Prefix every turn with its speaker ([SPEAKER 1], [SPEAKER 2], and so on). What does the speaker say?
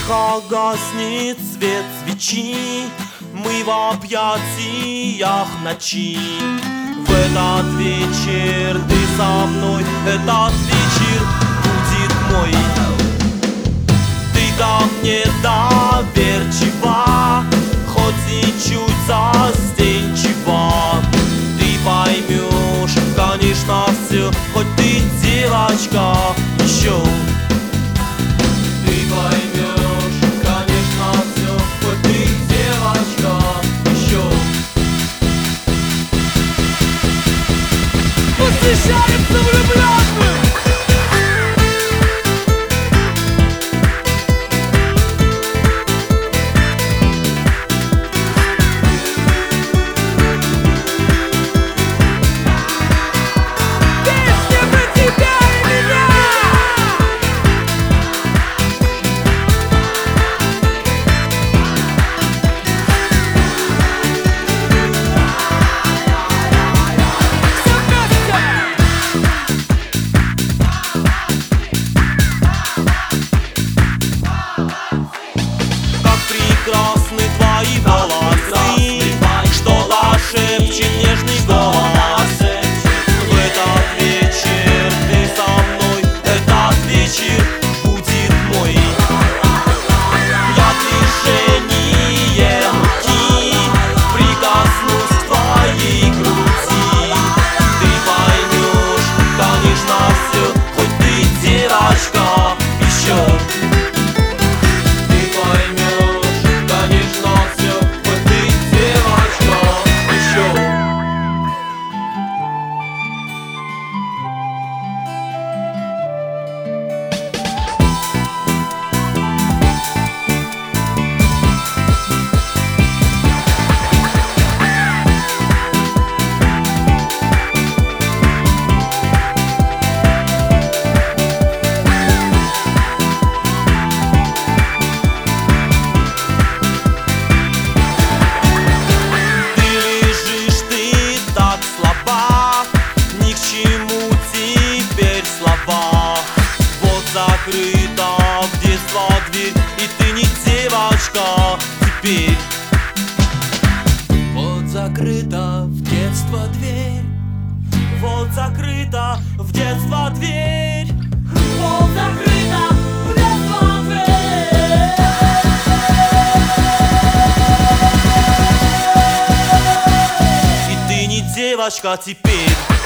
[SPEAKER 1] Тихо гаснет свет свечи, мы в объятиях ночи. В этот вечер ты со мной, этот вечер будет мой. Ты ко мне доверчива, хоть и чуть застенчива. Ты поймешь, конечно, все, хоть ты девочка еще. Ты поймешь, конечно, все, хоть ты девочка еще. Восхищаемся влюбленным! Прекрасны твои волосы, что зашепчет нежный голос. В этот вечер ты со мной, этот вечер будет мой. Я движением руки прикоснусь к твоей груди. Ты поймешь, конечно, все, хоть ты девочка еще. Закрыта в детство дверь, и ты не девочка теперь. Вот закрыта в детство дверь, вот закрыта в детство дверь, вот закрыта в детство дверь. И ты не девочка теперь.